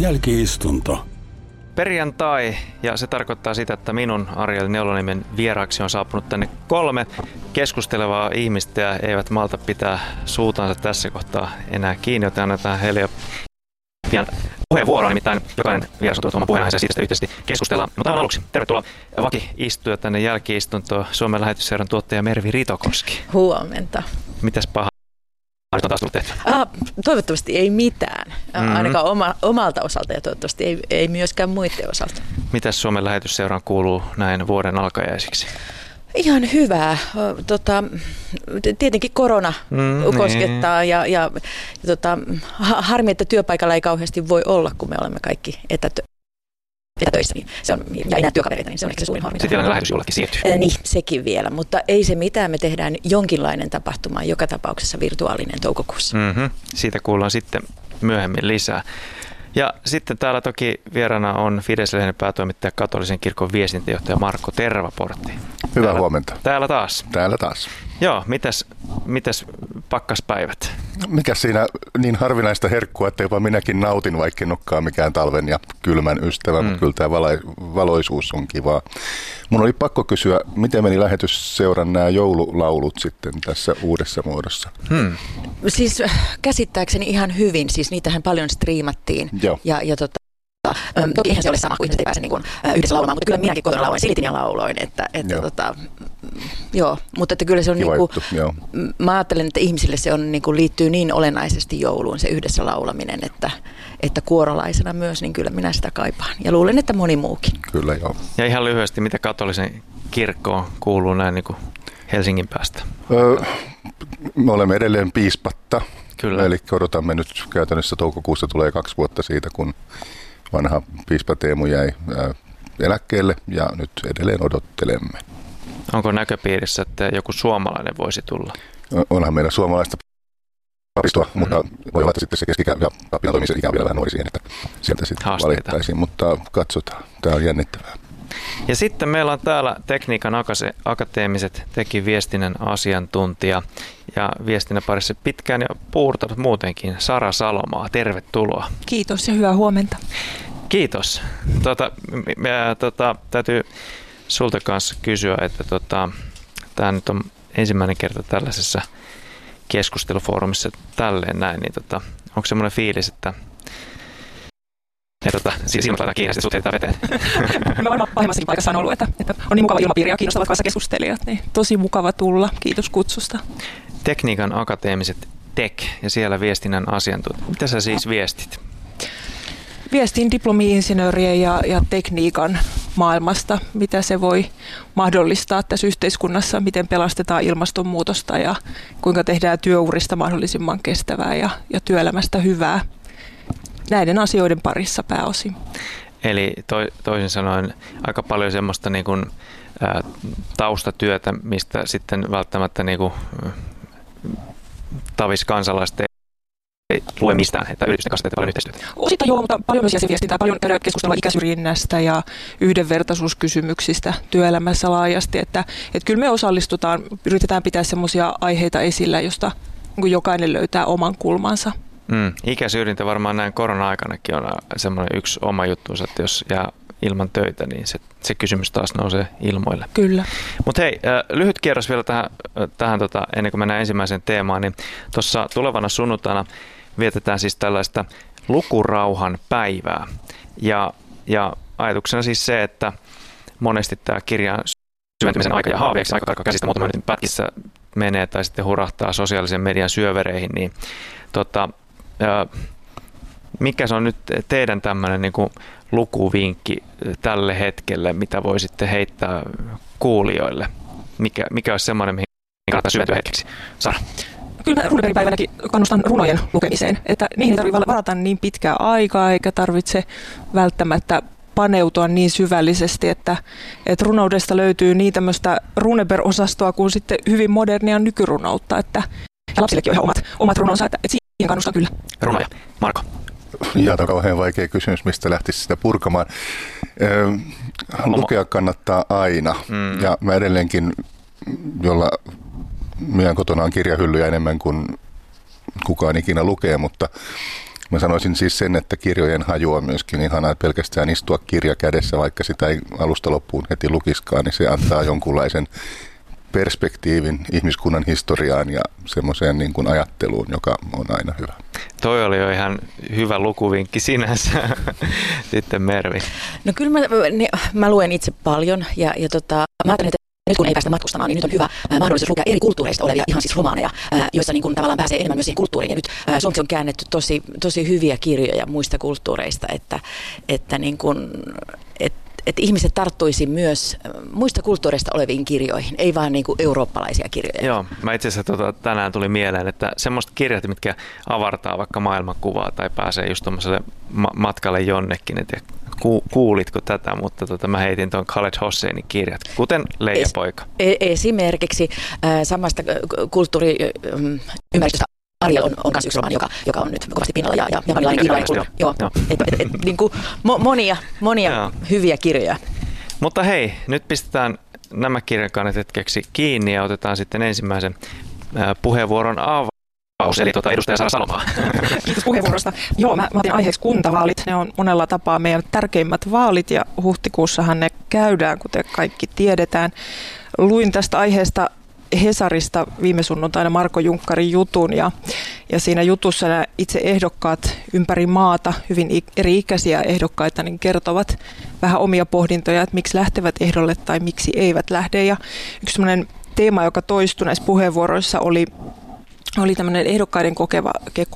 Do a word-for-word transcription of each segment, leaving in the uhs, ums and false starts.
Jälki-istunto. Perjantai, ja se tarkoittaa sitä, että minun Ariel Neulonimen vieraaksi on saapunut tänne kolme keskustelevaa ihmistä ja eivät malta pitää suutansa tässä kohtaa enää kiinni, joten annetaan heille jo pian puheenvuoroa, nimittäin jokainen vieras on tuot oman puheenaiheeseen siitä yhteisesti keskustellaan. Mutta aivan aluksi tervetuloa vaki-istuja tänne Jälki-istuntoon, Suomen Lähetysseuran tuottaja Mervi Ritokoski. Huomenta. Mitäs pahaa nyt on taas tullut tehty? Ah, toivottavasti ei mitään, Mm-hmm. ainakaan oma, omalta osalta ja toivottavasti ei, ei myöskään muiden osalta. Mitäs Suomen Lähetysseuraan kuuluu näin vuoden alkajaisiksi? Ihan hyvää. Tota, tietenkin korona Mm, koskettaa niin. ja, ja, ja tota, harmi, että työpaikalla ei kauheasti voi olla, kun me olemme kaikki etätö- etätöissä. Niin se on, ja ei näe työkavereita, niin se on ehkä se suurin harmi. Sitten vielä lähetysjullekin siirtyy. Äh, niin, sekin vielä, mutta ei se mitään. Me tehdään jonkinlainen tapahtuma, joka tapauksessa virtuaalinen toukokuussa. Mm-hmm. Siitä kuullaan sitten myöhemmin lisää. Ja sitten täällä toki vieraana on Fides-lehden päätoimittaja katolisen kirkon viestintäjohtaja Marko Tervaportti. Hyvää täällä, huomenta. Täällä taas. Täällä taas. Joo, mitäs, mitäs pakkaspäivät? Mikä siinä niin harvinaista herkkua, että jopa minäkin nautin, vaikka en olekaan mikään talven ja kylmän ystävä, mm. mutta kyllä tämä valo- valoisuus on kivaa. Mun oli pakko kysyä, miten meni Lähetysseuran nämä joululaulut sitten tässä uudessa muodossa? Hmm. Siis käsittääkseni ihan hyvin, siis niitähän paljon striimattiin. Joo. Ja, ja tota, äm, toki eihän se ole sama, kuin ihmiset ei pääse niin kuin, äh, yhdessä laulamaan, mutta kyllä minäkin kotona lauloin, silitin ja lauloin. Että, että, joo. Tota, joo, mutta että kyllä se on, Kiva niin kuin, juttu, joo. mä ajattelen, että ihmisille se on, niin kuin, liittyy niin olennaisesti jouluun se yhdessä laulaminen, että, että kuorolaisena myös, niin kyllä minä sitä kaipaan. Ja luulen, että moni muukin. Kyllä joo. Ja ihan lyhyesti, mitä katolisen kirkkoon kuuluu näin niin kuin Helsingin päästä? Öö, me olemme edelleen piispatta. Kyllä. Eli odotamme nyt käytännössä toukokuussa tulee kaksi vuotta siitä, kun vanha piispa Teemu jäi ää, eläkkeelle ja nyt edelleen odottelemme. Onko näköpiirissä, että joku suomalainen voisi tulla? Onhan meillä suomalaista papistoa, mm-hmm. mutta voi olla, että sitten se keskikä ja pappilan toimisen ikä on vielä vähän nuori siihen, että sieltä sitten valittaisiin, mutta katsotaan. Tämä on jännittävää. Ja sitten meillä on täällä Tekniikan akateemiset teki viestinnän asiantuntija ja viestinnän parissa pitkään jo puurtanut muutenkin Sara Salomaa. Tervetuloa. Kiitos ja hyvää huomenta. Kiitos. Tota, mä, tota, täytyy sulta kanssa kysyä, että tota, tämä nyt on ensimmäinen kerta tällaisessa keskustelufoorumissa tälleen näin, niin tota, onko semmoinen fiilis, että Ja tota, silmät laitetaan kiinni ja sitten sut heitetään veteen. Mä varmaan pahimmassakin paikassa on ollut, että, että on niin mukava ilmapiiri ja kiinnostavat kanssa keskustelijat, niin tosi mukava tulla. Kiitos kutsusta. Tekniikan akateemiset T E K ja siellä viestinnän asiantuntijat. Mitä sä siis viestit? Viestin diplomi-insinöörien ja, ja tekniikan maailmasta, mitä se voi mahdollistaa tässä yhteiskunnassa, miten pelastetaan ilmastonmuutosta ja kuinka tehdään työurista mahdollisimman kestävää ja, ja työelämästä hyvää. Näiden asioiden parissa pääosin. Eli to, toisin sanoen aika paljon semmoista niin kuin, ä, taustatyötä, mistä sitten välttämättä niin kuin, tavis kansalaiset ei lue mistään, että yritysten kanssa tehdään paljon yhteistyötä. Osittain joo, mutta paljon myös jäsenviestintää, paljon käydään keskustelua ikäsyrjinnästä ja yhdenvertaisuuskysymyksistä työelämässä laajasti. Että, että kyllä me osallistutaan, yritetään pitää semmoisia aiheita esillä, josta niin jokainen löytää oman kulmansa. Mm, ikäsyrjintä varmaan näin korona-aikanakin on semmoinen yksi oma juttuunsa, että jos jää ilman töitä, niin se, se kysymys taas nousee ilmoille. Kyllä. Mutta hei, lyhyt kierros vielä tähän, tähän tota, ennen kuin mennään ensimmäiseen teemaan, niin tuossa tulevana sunnuntaina vietetään siis tällaista lukurauhan päivää. Ja, ja ajatuksena siis se, että monesti tämä kirjan syventymisen aika ja haaveeksi aika karkaa käsistä muutaman minuutin pätkissä menee tai sitten hurahtaa sosiaalisen median syövereihin, niin tota, mikä se on nyt teidän tämmöinen niin kuin lukuvinkki tälle hetkelle, mitä voisitte heittää kuulijoille? Mikä, mikä olisi semmoinen, mihin kannattaa syventyä hetkeksi? Sara. Kyllä runopäivänäkin kannustan runojen lukemiseen, että niihin ei tarvitse varata niin pitkää aikaa eikä tarvitse välttämättä paneutua niin syvällisesti, että, että runoudesta löytyy niin tämmöistä Runeberg-osastoa kuin sitten hyvin modernia nykyrunoutta, että ja lapsillekin on ihan omat, omat runonsa, että, että siihen kannustan kyllä. Runoja. Marko. Ja tämä on kauhean vaikea kysymys, mistä lähtisi sitä purkamaan. Öö, lukea kannattaa aina. Mm. Ja mä edelleenkin, jolla meidän kotona on kirjahyllyjä enemmän kuin kukaan ikinä lukee, mutta Mä sanoisin siis sen, että kirjojen haju on myöskin ihanaa, että pelkästään istua kirja kädessä, vaikka sitä ei alusta loppuun heti lukiskaan, niin se antaa jonkunlaisen perspektiivin ihmiskunnan historiaan ja semmoiseen niin kuin ajatteluun, joka on aina hyvä. Toi oli jo ihan hyvä lukuvinkki sinänsä. Sitten Mervi. No kyllä mä, ne, mä luen itse paljon ja, ja tota, mä ajattelen, että nyt kun ei päästä matkustamaan, niin nyt on hyvä ää, mahdollisuus lukea eri kulttuureista olevia ihan siis romaaneja, ää, joissa niin kuin tavallaan pääsee enemmän myös siihen kulttuuriin. Ja nyt ää, suomeksi on käännetty tosi, tosi hyviä kirjoja muista kulttuureista, että, että niin kuin, et, että ihmiset tarttuisi myös muista kulttuureista oleviin kirjoihin, ei vaan niin kuin eurooppalaisia kirjoja. Joo, mä itse asiassa tota, tänään tuli mieleen, että semmoista kirjat, mitkä avartaa vaikka maailmankuvaa tai pääsee just tuommoiselle ma- matkalle jonnekin, että ku- kuulitko tätä, mutta tota, mä heitin tuon Khaled Hosseinin kirjat, kuten Leija-poika. Es, esimerkiksi äh, samasta kulttuuriympäristöstä Ariel on, on myös yksi romaani, joka, joka on nyt kovasti pinnalla ja, ja japanilainen kirja. Joo, joo. Et, et, et, niin kuin mo, monia, monia hyviä kirjoja. Mutta hei, nyt pistetään nämä kirjakannet hetkeksi kiinni ja otetaan sitten ensimmäisen äh, puheenvuoron avaus, eli tuota, edustaja Sara Salomaa. Kiitos puheenvuorosta. Joo, mä, mä otin aiheeksi kuntavaalit. Ne on monella tapaa meidän tärkeimmät vaalit ja huhtikuussahan ne käydään, kuten kaikki tiedetään. Luin tästä aiheesta Hesarista viime sunnuntaina Marko Junkkarin jutun ja, ja siinä jutussa nämä itse ehdokkaat ympäri maata, hyvin eri ikäisiä ehdokkaita, niin kertovat vähän omia pohdintoja, että miksi lähtevät ehdolle tai miksi eivät lähde. Ja yksi sellainen teema, joka toistui näissä puheenvuoroissa, oli, oli tämmöinen ehdokkaiden kokeva,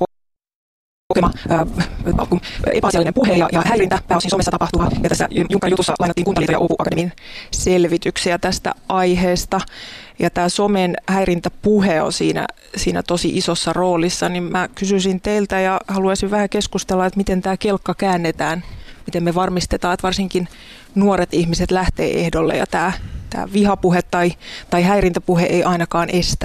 kokema ää, epäasiallinen puhe ja, ja häirintä, pääosin somessa tapahtuva. Ja tässä Junkkarin jutussa lainattiin Kuntaliiton ja Åbo Akademin selvityksiä tästä aiheesta. Ja tämä somen häirintäpuhe on siinä, siinä tosi isossa roolissa, niin mä kysyisin teiltä ja haluaisin vähän keskustella, että miten tämä kelkka käännetään, miten me varmistetaan, että varsinkin nuoret ihmiset lähtee ehdolle ja tämä, tämä vihapuhe tai, tai häirintäpuhe ei ainakaan estä.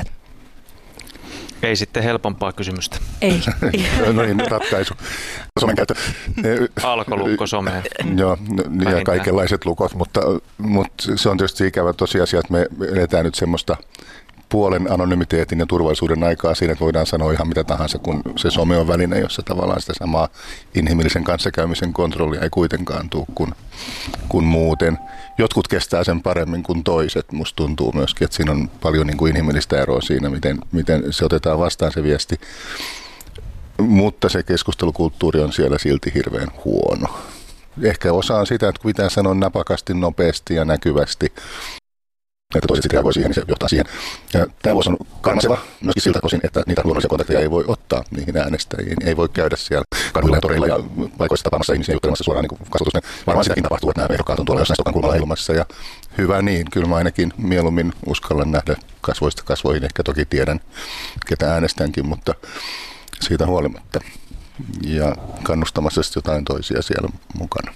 Ei sitten helpompaa kysymystä. Ei. No niin, ratkaisu. Somen käyttö. Alkolukko someen. Joo, ja kaikenlaiset lukot, mutta, mutta se on tietysti ikävä tosiasia, että me eletään nyt semmoista puolen anonymiteetin ja turvallisuuden aikaa siinä, että voidaan sanoa ihan mitä tahansa, kun se some on väline, jossa tavallaan sitä samaa inhimillisen kanssakäymisen kontrollia ei kuitenkaan tule kuin, kuin muuten. Jotkut kestää sen paremmin kuin toiset. Musta tuntuu myöskin, että siinä on paljon niin kuin inhimillistä eroa siinä, miten, miten se otetaan vastaan se viesti. Mutta se keskustelukulttuuri on siellä silti hirveän huono. Ehkä osa on sitä, että kun pitää sanoa napakasti, nopeasti ja näkyvästi, että toiset sitten reagoi siihen, niin se johtaa siihen. Ja tämä vuosi on karmaseva myöskin siltä osin, että niitä luonnollisia kontakteja ei voi ottaa niihin äänestäjiin. Ei voi käydä siellä kaduilla ja toreilla ja paikoissa tapaamassa ihmisiä juttelemassa suoraan niin kasvatus. Varmaan sitäkin tapahtuu, että nämä ehdokkaat on tuolla jossain Stokan kulmalla heilumassa. Ja hyvä niin, kyllä mä ainakin mieluummin uskallan nähdä kasvoista kasvoihin. Ehkä toki tiedän, ketä äänestänkin, mutta siitä huolimatta. Ja kannustamassa jotain toisia siellä mukana.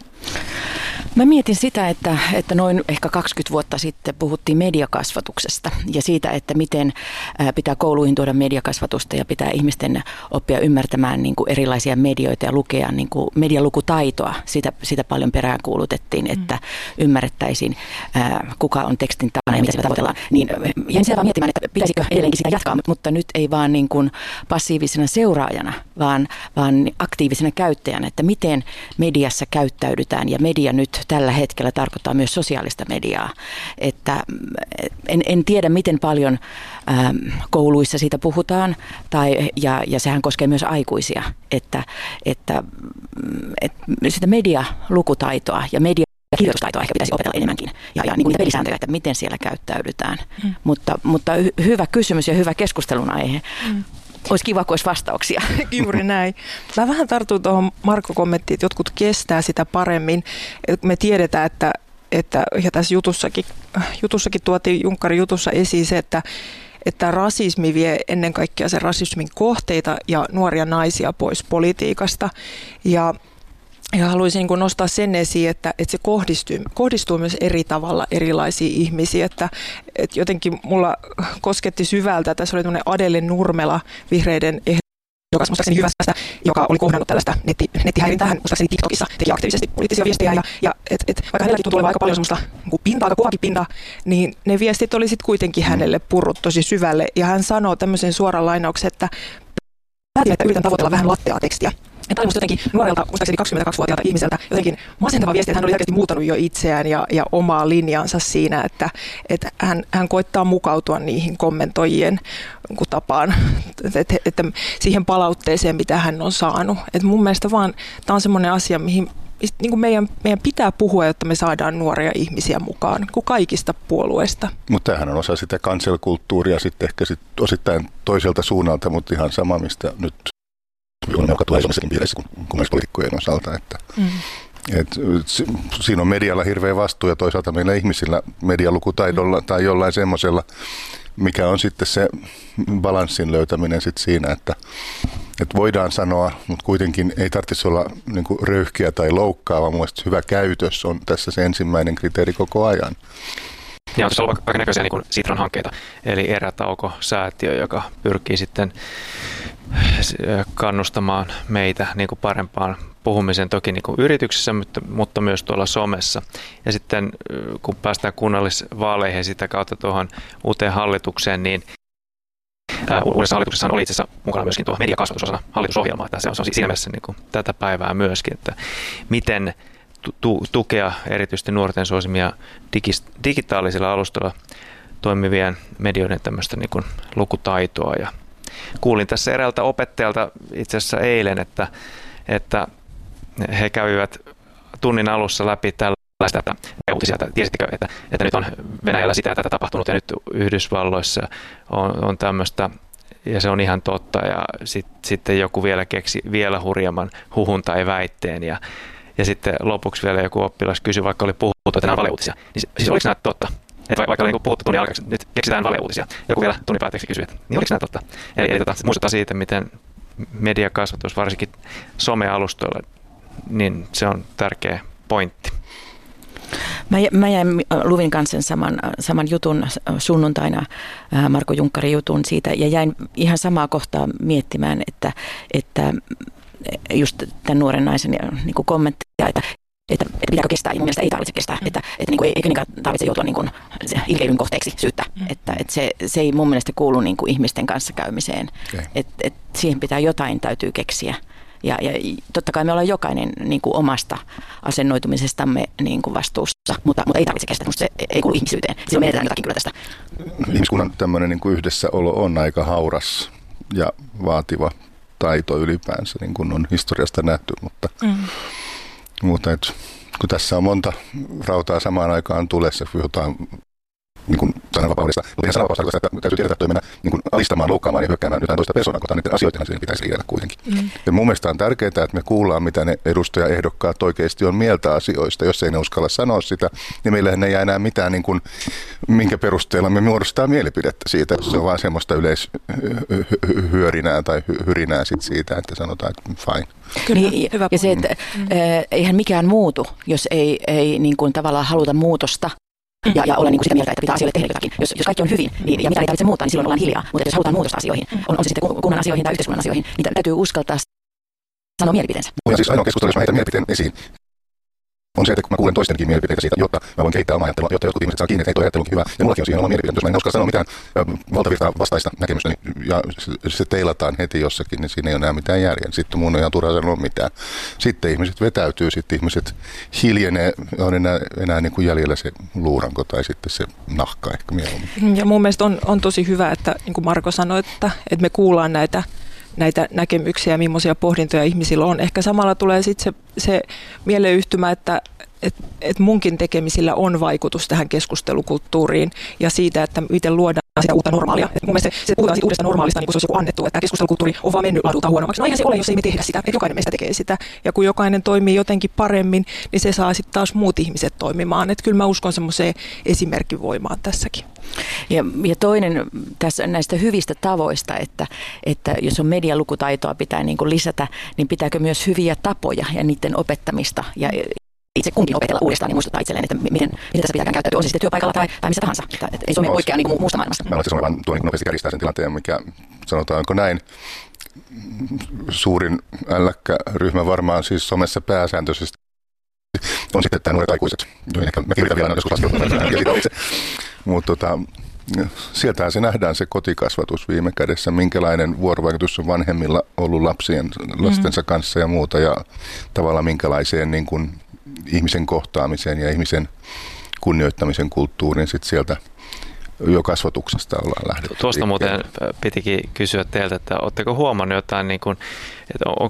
Mä mietin sitä, että, että noin ehkä kaksikymmentä vuotta sitten puhuttiin mediakasvatuksesta ja siitä, että miten pitää kouluihin tuoda mediakasvatusta ja pitää ihmisten oppia ymmärtämään niin kuin erilaisia medioita ja lukea niin kuin medialukutaitoa. Sitä, sitä paljon peräänkuulutettiin, että mm. ymmärrettäisiin, kuka on tekstin takana ja mitä sitä tavoitellaan. Niin jäin siellä vaan miettimään, että pitäisikö edelleenkin sitä jatkaa, mutta nyt ei vaan niin kuin passiivisena seuraajana, vaan, vaan aktiivisena käyttäjänä, että miten mediassa käyttäydytään ja media nyt tällä hetkellä tarkoittaa myös sosiaalista mediaa, että en, en tiedä miten paljon ähm, kouluissa siitä puhutaan tai, ja, ja sehän koskee myös aikuisia, että, että, että sitä medialukutaitoa ja media kirjoitustaitoa ehkä pitäisi opetella enemmänkin ja, ja niin kuin niitä pelisääntöjä, että miten siellä käyttäydytään, mm. mutta, mutta hy, hyvä kysymys ja hyvä keskustelun aihe. Mm. Olisi kiva, kun olisi vastauksia. Juuri näin. Mä vähän tartun tuohon Markko-kommenttiin, että jotkut kestää sitä paremmin. Me tiedetään, että, että ja tässä jutussakin, jutussakin tuotiin Junkkarin jutussa esiin se, että, että rasismi vie ennen kaikkea sen rasismin kohteita ja nuoria naisia pois politiikasta. Ja Ja haluaisin niin nostaa sen esiin, että, että se kohdistuu, kohdistuu myös eri tavalla erilaisiin ihmisiin. Että, että jotenkin mulla kosketti syvältä, tässä oli tämmöinen Adele Nurmela, vihreiden ehdokas muistaakseni Jyväskylästä, joka oli kohdannut tällaista netti, nettihäirintää. Hän muistaakseni TikTokissa teki aktiivisesti poliittisia viestejä. Ja, ja et, et, vaikka hänelläkin tuntuu olevan aika paljon semmoista niin pintaa, aika kovakin pintaa, niin ne viestit oli sitten kuitenkin hänelle purrut tosi syvälle. Ja hän sanoo tämmöisen suoran lainauksen, että päätin, että yritän tavoitella vähän latteaa tekstiä. Ja tämä oli musta jotenkin nuorelta, muistaakseni kaksikymmentäkaksivuotiaalta ihmiseltä jotenkin masentava viesti, että hän oli selkeästi muuttanut jo itseään ja, ja omaa linjansa siinä, että, että hän, hän koittaa mukautua niihin kommentoijien tapaan, että, että siihen palautteeseen, mitä hän on saanut. Että mun mielestä vaan tämä on semmoinen asia, mihin niin kuin meidän, meidän pitää puhua, jotta me saadaan nuoria ihmisiä mukaan, kuin kaikista puolueista. Mutta tämähän on osa sitä cancel-kulttuuria sitten ehkä sit osittain toiselta suunnalta, mutta ihan sama, mistä nyt on joka tulee isomissakin piireissä kuin myös poliitikkojen osalta. Että, mm. et, siinä on medialla hirveä vastuu ja toisaalta meillä ihmisillä medialukutaidolla tai jollain semmoisella, mikä on sitten se balanssin löytäminen sitten siinä, että, että voidaan sanoa, mutta kuitenkin ei tarvitsisi olla niin kuin röyhkeä tai loukkaava. Mielestäni hyvä käytös on tässä se ensimmäinen kriteeri koko ajan. Ja on tässä ollut aika näköisiä niin Sitran hankkeita, eli Erätauko-säätiö, joka pyrkii sitten kannustamaan meitä niin kuin parempaan puhumiseen toki niin kuin yrityksissä, mutta, mutta myös tuolla somessa. Ja sitten kun päästään kunnallisvaaleihin sitä kautta tuohon uuteen hallitukseen, niin ää, uudessa hallituksessa oli itse asiassa mukana myöskin tuo mediakasvatusosana hallitusohjelmaa, että se on, se on siinä mielessä niin kuin tätä päivää myöskin, että miten tu- tukea erityisesti nuorten suosimia digis- digitaalisilla alustoilla toimivien medioiden tämmöistä niin kuin lukutaitoa. Ja kuulin tässä eräältä opettajalta itse asiassa eilen, että, että he kävivät tunnin alussa läpi tällaista että uutisia, että tiesittekö, että, että nyt on Venäjällä sitä ja tätä tapahtunut ja nyt Yhdysvalloissa on, on tämmöistä ja se on ihan totta ja sit, sitten joku vielä keksi vielä hurjemman huhun tai väitteen ja, ja sitten lopuksi vielä joku oppilas kysyi, vaikka oli puhuttu, että nämä on valeuutisia, niin siis oliko nämä totta? Että vaikka oli niin puhuttu tunnin alkaeksi, nyt keksitään valeuutisia. Joku vielä tunnin päätteeksi kysyi, että niin oliko nämä totta? Eli, eli tota, muistuttaa siitä, miten mediakasvatus, varsinkin somealustoilla, niin se on tärkeä pointti. Mä, mä jäin Luvin kanssa saman, saman jutun sunnuntaina, Marko Junkkarin jutun siitä, ja jäin ihan samaa kohtaa miettimään, että, että just tämän nuoren naisen niin kuin kommenttia, että Että, että pitääkö kestää, ja mun mielestä ei tarvitse kestää, että, että niin kuin ei, ei kenenkään tarvitse joutua niin kuin ilkeilyn kohteeksi syyttä, mm. että, että se, se ei mun mielestä kuulu niin kuin ihmisten kanssa käymiseen, okay. että, että siihen pitää jotain täytyy keksiä. Ja, ja totta kai me ollaan jokainen niin kuin omasta asennoitumisestamme niin kuin vastuussa, mutta, mutta ei tarvitse kestää, musta se ei kuulu ihmisyyteen. Silloin menetään jotakin kyllä tästä. Ihmiskunnan tämmöinen niin kuin yhdessäolo on aika hauras ja vaativa taito ylipäänsä, niin kuin on historiasta nähty, mutta... Mm. Mutta et, kun tässä on monta rautaa samaan aikaan tulessa, puhutaan niin kuin sananvapaudesta, mutta ihan sananvapaudesta, että täytyy tietää, että toi mennä niin kuin alistamaan, loukkaamaan ja hyökkäämään jotain toista persoonaa, kun niiden asioiden siihen pitäisi riidellä kuitenkin. Mm. Ja mun mielestä on tärkeää, että me kuullaan, mitä ne edustajaehdokkaat oikeasti on mieltä asioista. Jos ei ne uskalla sanoa sitä, niin meillähän ei jää enää mitään, niin kuin, minkä perusteella me muodostaa mielipidettä siitä. Se on vaan semmoista yleishyörinää tai hyrinää sit siitä, että sanotaan, että fine. Kyllä, niin, hyvä ja se, että mm. eihän mikään muutu, jos ei, ei niin kuin tavallaan haluta muutosta. Ja, ja olla niin kuin sitä mieltä, että pitää asioille tehdä jotakin. Jos, jos kaikki on hyvin niin, ja mitä ei tarvitse muuttaa, niin silloin ollaan hiljaa. Mutta jos halutaan muutosta asioihin, on, on se sitten kunnan asioihin tai yhteiskunnan asioihin, niin täytyy uskaltaa sanoa mielipiteensä. Ja siis ainoa keskustelu, jos mä heitän mielipiteen esiin, on se, että kun mä kuulen toistenkin mielipiteitä siitä, jotta mä voin kehittää omaa ajattelua, jotta jotkut ihmiset saa kiinni, että ei toi ajattelukin hyvä. Ja mullakin on siihen oma mielipide. Jos mä en uskalla sanoa mitään valtavirtaa vastaista näkemystä niin, ja se teilataan heti jossakin, niin siinä ei ole enää mitään järjen. Sitten mun on ihan turhaa sanoa mitään. Sitten ihmiset vetäytyy, sitten ihmiset hiljenee, on enää, enää niin kuin jäljellä se luuranko tai sitten se nahka ehkä mieluummin. Ja mun mielestä on, on tosi hyvä, että niin kuin Marko sanoi, että, että me kuullaan näitä näitä näkemyksiä ja millaisia pohdintoja ihmisillä on. Ehkä samalla tulee sitten se, se mieleyhtymä, että et, et munkin tekemisillä on vaikutus tähän keskustelukulttuuriin ja siitä, että miten luodaan sitä uutta normaalia. Et mun mielestä se, se puhutaan siitä uudesta normaalista, niin kuin se olisi joku annettu, että keskustelukulttuuri on vaan mennyt laadulta huonommaksi. No eihän se ole, jos ei me tehdä sitä, että jokainen meistä tekee sitä. Ja kun jokainen toimii jotenkin paremmin, niin se saa sitten taas muut ihmiset toimimaan. Että kyllä mä uskon semmoiseen esimerkkivoimaan tässäkin. Ja, ja toinen tässä näistä hyvistä tavoista, että, että jos on medialukutaitoa pitää niin kuin lisätä, niin pitääkö myös hyviä tapoja ja niiden opettamista ja itse kunkin opetella uudestaan ja muistuttaa itselleen, että miten, miten tässä pitää käyttäytyä, on se sitten työpaikalla tai, tai missä tahansa. Että, että ei some poikkea niin muusta maailmasta. Mä olisin vaan tuo niin nopeasti kärjistää sen tilanteen, mikä sanotaanko näin. Suurin älläkkäryhmä varmaan siis somessa pääsääntöisesti on sitten tämä nuoret aikuiset. Mä kirjoitan vielä joskus laskelmaa, mutta tota, Sieltähän se nähdään se kotikasvatus viime kädessä, minkälainen vuorovaikutus on vanhemmilla ollut lapsien, lastensa kanssa ja muuta ja tavallaan minkälaiseen niin kuin ihmisen kohtaamiseen ja ihmisen kunnioittamisen kulttuuriin sit sieltä jo kasvatuksesta ollaan lähdetty. Tuosta muuten pitikin kysyä teiltä, että oletteko huomannut jotain, niin kuin, että onko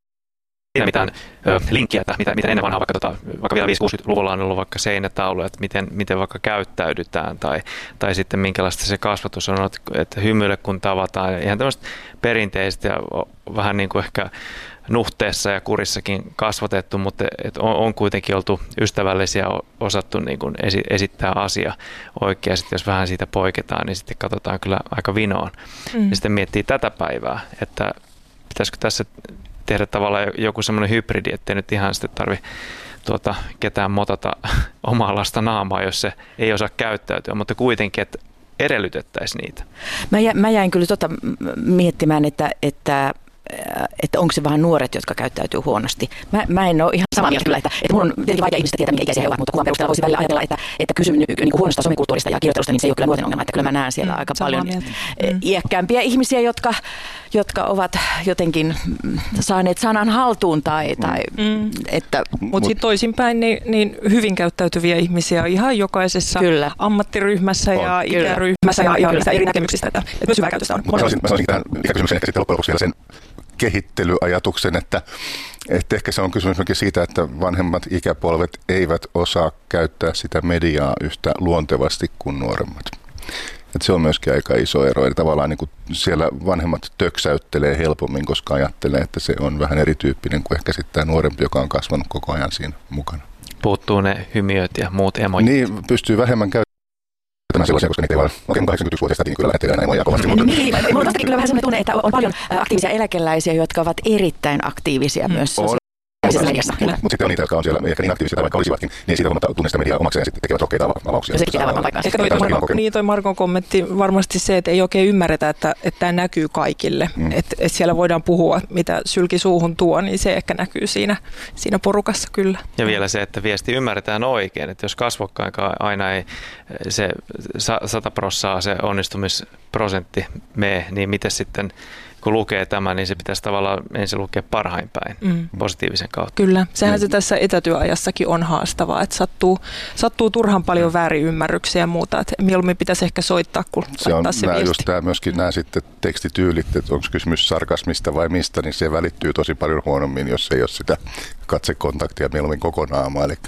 siinä mitään ö, linkkiä, että mitä, mitä ennen vanhaa vaikka, tota, vaikka vielä viisikymmentä-kuusikymmentäluvulla on ollut vaikka seinätaulu, että miten, miten vaikka käyttäydytään tai, tai sitten minkälaista se kasvatus on, että hymyile kun tavataan. Ihan tämmöistä perinteistä ja vähän niin kuin ehkä nuhteessa ja kurissakin kasvatettu, mutta et on, on kuitenkin oltu ystävällisiä, osattu niin kuin esi, esittää asia oikein. Sitten jos vähän siitä poiketaan, niin sitten katsotaan kyllä aika vinoon. Mm. Ja sitten miettii tätä päivää, että pitäisikö tässä tehdä tavallaan joku semmoinen hybridi, ettei nyt ihan sitten tarvitse tuota, ketään motata omaa lasta naamaa, jos se ei osaa käyttäytyä, mutta kuitenkin, että edellytettäisiin niitä. Mä, jä, mä jäin kyllä tuota miettimään, että, että että onko se vähän nuoret, jotka käyttäytyy huonosti. Mä, mä en ole ihan samaa mieltä kyllä, että, että mun on tietenkin vaikea ihmistä tietää, minkä ikäisiä he ovat, mutta kuvan perusteella voisi välillä ajatella, että, että kysymys niin huonosta somekulttuurista ja kirjoittelusta, niin se ei ole kyllä nuorten ongelma, että kyllä mä näen siellä mm, aika paljon mieltä. iäkkäämpiä mm. ihmisiä, jotka, jotka ovat jotenkin saaneet sanan haltuun tai, tai mm. että... Mutta sitten toisinpäin niin, niin hyvin käyttäytyviä ihmisiä ihan jokaisessa kyllä. ammattiryhmässä on. ja kyllä. ikäryhmässä ja, ja niistä eri näkemyksistä, että, että myös hyvää käytöstä on. Mutta mä sanoisin tähän ikäkysymykseen ehkä sitten loppujen lopuksi vielä sen kehittelyajatuksen, että, että ehkä se on kysymys siitä, että vanhemmat ikäpolvet eivät osaa käyttää sitä mediaa yhtä luontevasti kuin nuoremmat. Että se on myöskin aika iso ero. Eli tavallaan niin kuin siellä vanhemmat töksäyttelee helpommin, koska ajattelee, että se on vähän erityyppinen kuin ehkä sitten tämä nuorempi, joka on kasvanut koko ajan siinä mukana. Puuttuu ne hymiöt ja muut emojit. Niin, pystyy vähemmän käyttämään. Tämä sellaisia, koska niitä ei vaan oikein kahdeksankymmentäyksi-vuotiaista niin kyllä lähettelee näin moja kovasti. Mutta... Niin, minulla on tästäkin kyllä vähän sellainen tunne, että on paljon aktiivisia eläkeläisiä, jotka ovat erittäin aktiivisia mm. myös sosiaalisessa mediassa. Mutta mut sitten on niitä, jotka on siellä ehkä niin aktiivisia tai vaikka olisivatkin, niin siitä huomataan tunne sitä mediaa omakseen ja sitten tekevät rohkeita avauksia. Se pitää varmaan paikkaa. Ehkä toi, Marko, niin toi Markon kommentti varmasti se, että ei oikein ymmärretä, että, että tämä näkyy kaikille. Mm. Että et siellä voidaan puhua, mitä sylki suuhun tuo, niin se ehkä näkyy siinä, siinä porukassa kyllä. Ja vielä se, että viesti ymmärretään oikein. Että jos kasvokkainkaan aina ei se sata prossaa se onnistumisprosentti mene, niin miten sitten... Kun lukee tämän, niin se pitäisi tavallaan ensin lukea parhain päin, mm. positiivisen kautta. Kyllä, sehän mm. se tässä etätyöajassakin on haastavaa, että sattuu, sattuu turhan paljon mm. väärinymmärryksiä ja muuta, että mieluummin pitäisi ehkä soittaa, kun se on se nämä, viesti. Just tämä myöskin nämä sitten tekstityylit, että onko kysymys sarkasmista vai mistä, niin se välittyy tosi paljon huonommin, jos ei ole sitä katsekontaktia mieluummin koko naamaa, eli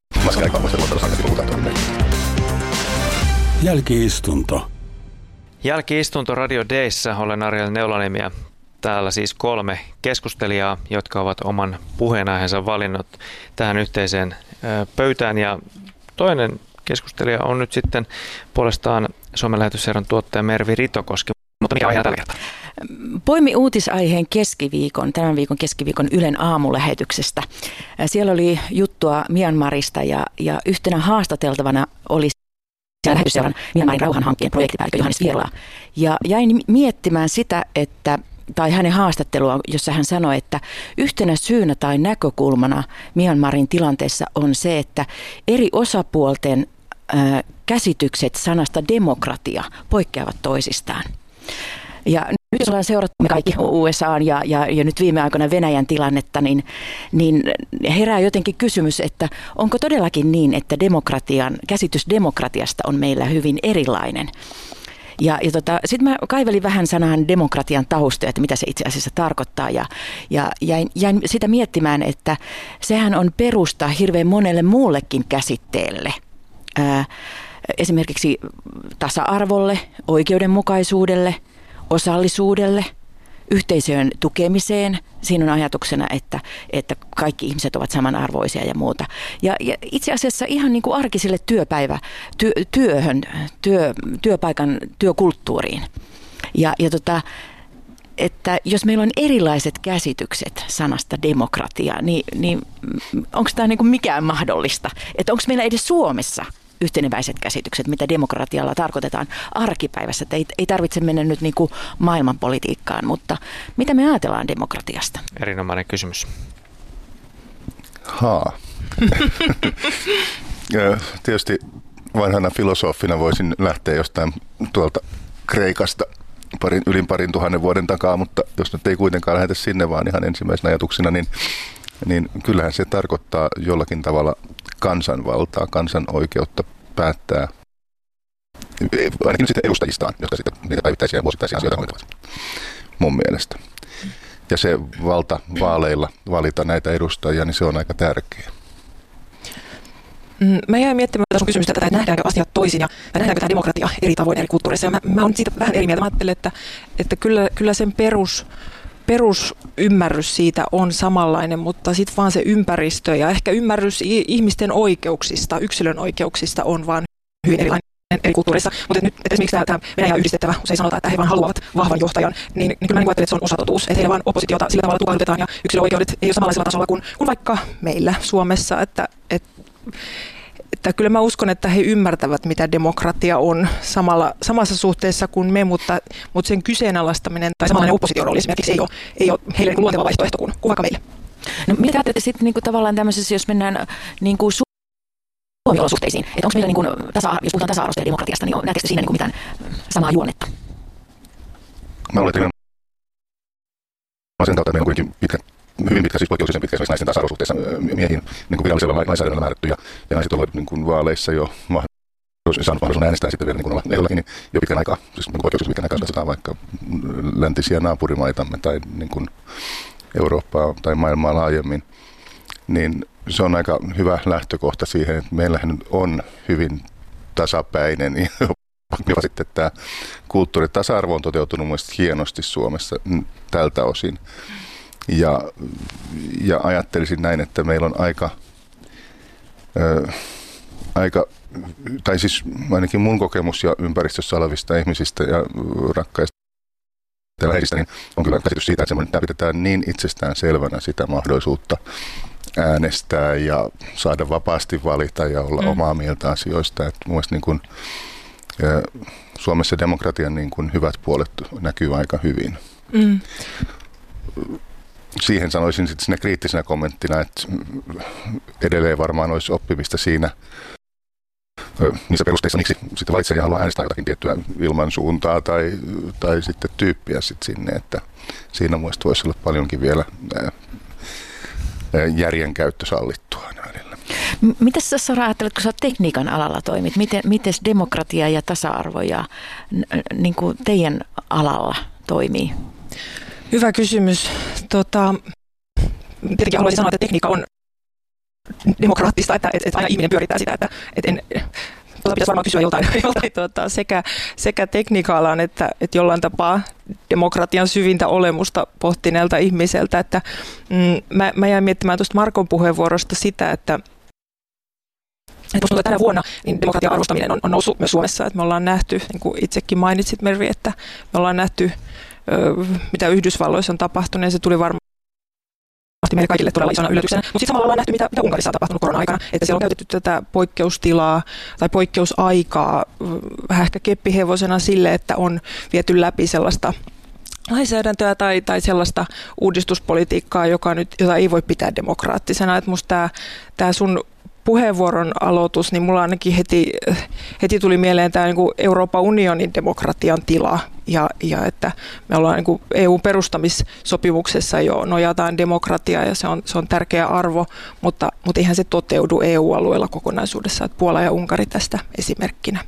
Jälki-istunto. Jälki-istunto Radio Dayssä. Olen Ariel Neulaniemi ja täällä siis kolme keskustelijaa, jotka ovat oman puheenaiheensa valinnut tähän yhteiseen pöytään. Ja toinen keskustelija on nyt sitten puolestaan Suomen Lähetysseuran tuottaja Mervi Ritokoski. Mutta mikä aihe tällä kertaa? Poimi uutisaiheen keskiviikon, tämän viikon keskiviikon Ylen aamulähetyksestä. Siellä oli juttua Myanmarista ja, ja yhtenä haastateltavana oli Lähetysseuran Myanmarin rauhanhankkeen projektipäällikkö Johannes Vierla. Ja jäin miettimään sitä, että, tai hänen haastattelua, jossa hän sanoi, että yhtenä syynä tai näkökulmana Myanmarin tilanteessa on se, että eri osapuolten äh, käsitykset sanasta demokratia poikkeavat toisistaan. Ja nyt jos ollaan seurattu me kaikki U S A:n ja, ja, ja nyt viime aikoina Venäjän tilannetta, niin, niin herää jotenkin kysymys, että onko todellakin niin, että demokratian, käsitys demokratiasta on meillä hyvin erilainen. Ja, ja tota, sitten mä kaivelin vähän sanan demokratian taustoja, että mitä se itse asiassa tarkoittaa ja, ja jäin, jäin sitä miettimään, että sehän on perusta hirveän monelle muullekin käsitteelle. Ää, esimerkiksi tasa-arvolle, oikeudenmukaisuudelle, osallisuudelle, yhteisöjen tukemiseen. Siinä on ajatuksena, että, että kaikki ihmiset ovat samanarvoisia ja muuta. Ja, ja itse asiassa ihan niin kuin arkiselle työpäivä, työ, työhön, työ, työpaikan, työkulttuuriin. Ja, ja tota, että jos meillä on erilaiset käsitykset sanasta demokratia, niin, niin onko tämä niin kuin mikään mahdollista? Että onko meillä edes Suomessa yhteneväiset käsitykset, mitä demokratialla tarkoitetaan arkipäivässä. Että ei, ei tarvitse mennä nyt niin kuin maailmanpolitiikkaan, mutta mitä me ajatellaan demokratiasta? Erinomainen kysymys. Haa. Tietysti vanhana filosofina voisin lähteä jostain tuolta Kreikasta parin, ylin parin tuhannen vuoden takaa, mutta jos nyt ei kuitenkaan lähdetä sinne, vaan ihan ensimmäisenä ajatuksena, niin, niin kyllähän se tarkoittaa jollakin tavalla kansanvaltaa, kansan oikeutta päättää, ainakin sitten edustajistaan, jotka sitten niitä päivittäisiä ja vuosittaisia asioita hoitavat, mun mielestä. Ja se valta vaaleilla valita näitä edustajia, niin se on aika tärkeä. Mä jäin miettimään sun kysymystä tätä, että nähdäänkö asiat toisin ja nähdäänkö tämä demokratia eri tavoin eri kulttuureissa. Ja mä, mä oon siitä vähän eri mieltä. Mä ajattelen, että, että kyllä, kyllä sen perus, perusymmärrys siitä on samanlainen, mutta sitten vaan se ympäristö ja ehkä ymmärrys ihmisten oikeuksista, yksilön oikeuksista on vaan hyvin erilainen eri kulttuureissa. Mutta nyt että esimerkiksi tämä Venäjä yhdistettävä, usein sanotaan, että he vaan haluavat vahvan johtajan, niin, niin kyllä mä niin ajattelen, että se on osatotuus. Että heillä vaan oppositiota sillä tavalla tukahdutetaan ja yksilöoikeudet ei ole samanlaisella tasolla kuin, kuin vaikka meillä Suomessa. Että, että Että kyllä mä uskon, että he ymmärtävät, mitä demokratia on samalla, samassa suhteessa kuin me, mutta, mutta sen kyseenalaistaminen tai samanlainen oppositiorooli esimerkiksi ei ole, ei ole heille niin luonteva vaihtoehto kuin, kuin vaikka meille. No mitä ajattelette sitten niin kuin tavallaan tämmöisessä, jos mennään niin kuin Suomi-olosuhteisiin, että onko meillä, niin kuin tasa, jos puhutaan tasa-arvosta ja demokratiasta, niin näettekö siinä niin kuin mitään samaa juonnetta? Mä olen sen kautta, että meillä on kuitenkin pitkä, hyvin pitkä, siis poikkeuksellisen pitkä esimerkiksi naisten tasa-arvosuhteessa miehiin niin kuin virallisella lainsäädännöllä määrätty, ja, ja naiset ovat niin kuin vaaleissa jo mahdollisuus, saanut mahdollisuuden äänestää sitten vielä niin kuin ehdollakin, niin jo pitkän aikaa, siis niin poikkeuksellisen pitkän aikaa, jos katsotaan vaikka läntisiä naapurimaitamme tai niin kuin Eurooppaa tai maailmaa laajemmin, niin se on aika hyvä lähtökohta siihen, että meillähän on hyvin tasapäinen, jopa sitten tämä kulttuuritasa-arvo on toteutunut mielestäni hienosti Suomessa tältä osin. Ja, ja ajattelisin näin, että meillä on aika, ö, aika, tai siis ainakin mun kokemus ja ympäristössä olevista ihmisistä ja rakkaista ja läheisistä, niin on kyllä käsitys siitä, että tämä pidetään niin itsestään selvänä sitä mahdollisuutta äänestää ja saada vapaasti valita ja olla mm. omaa mieltä asioista. Että mun niin kuin, ö, Suomessa demokratian niin kuin hyvät puolet näkyy aika hyvin. Mm. Siihen sanoisin sitten sinne kriittisenä kommenttina, että edelleen varmaan olisi oppimista siinä niissä perusteissa, miksi sitten valitsija haluaa äänestää jotakin tiettyä ilmansuuntaa tai, tai sitten tyyppiä sitten sinne, että siinä muista voisi olla paljonkin vielä järjen käyttö sallittua näillä. Mitäs sä, Sara, ajattelet, kun sä tekniikan alalla toimit, miten mites demokratia ja tasa-arvo ja niin kuin teidän alalla toimii? Hyvä kysymys. Tota, tietenkin haluaisin sanoa, että tekniikka on demokraattista, että, että aina ihminen pyörittää sitä, että, että en, tuota pitäisi varmaan kysyä joltain, joltain tuota, sekä, sekä tekniikka-alan että, että jollain tapaa demokratian syvintä olemusta pohtineelta ihmiseltä. Että, mm, mä, mä jäin miettimään tuosta Markon puheenvuorosta sitä, että Että tänä vuonna niin demokratian arvostaminen on, on noussut myös Suomessa. Että me ollaan nähty, niin kuin itsekin mainitsit Mervi, että me ollaan nähty mitä Yhdysvalloissa on tapahtunut, ja se tuli varmasti meille kaikille todella isona yllätyksenä. Mutta sitten samalla ollaan nähty, mitä, mitä Unkarissa on tapahtunut korona-aikana, että siellä on käytetty tätä poikkeustilaa tai poikkeusaikaa vähän ehkä keppihevosena sille, että on viety läpi sellaista lainsäädäntöä tai, tai sellaista uudistuspolitiikkaa, joka nyt, jota ei voi pitää demokraattisena. Että musta tämä, tämä sun puheenvuoron aloitus, niin mulla ainakin heti, heti tuli mieleen tämä niin kuin Euroopan unionin demokratian tila ja, ja että me ollaan niin kuin E U-perustamissopimuksessa jo nojataan demokratiaa ja se on, se on tärkeä arvo, mutta, mutta eihän se toteudu E U-alueella kokonaisuudessa, että Puola ja Unkari tästä esimerkkinä.